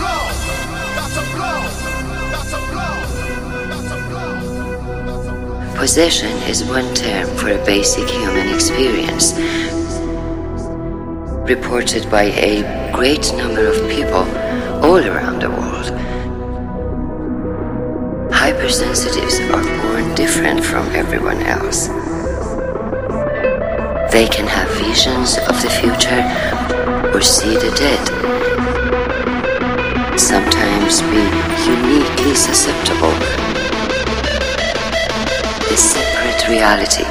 Possession is one term for a basic human experience, reported by a great number of people all around the world. Hypersensitives are born different from everyone else. They can have visions of the future or see the dead. Sometimes be uniquely susceptible. A separate reality.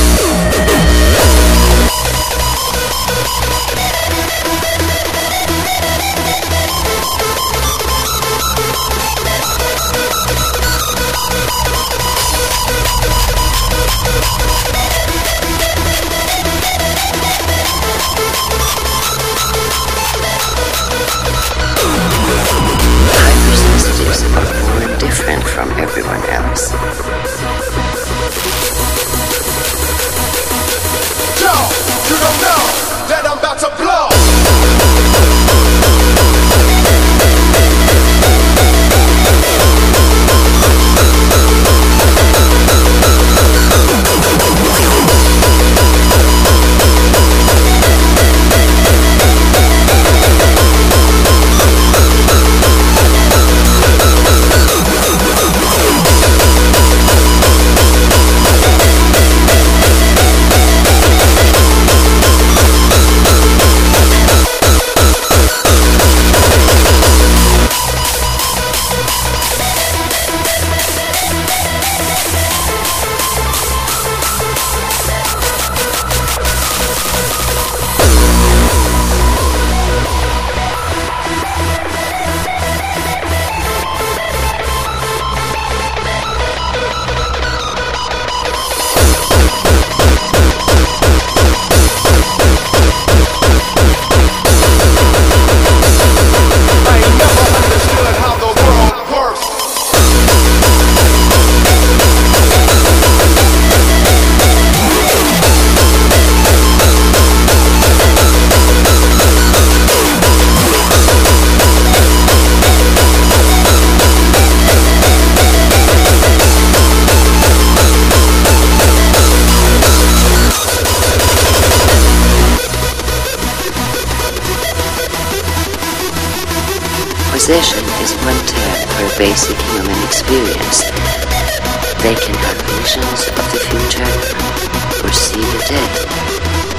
Hypersensitives are born different from everyone else. You don't know that I'm about to blow. Possession is one term for a basic human experience. They can have visions of the future or see the dead.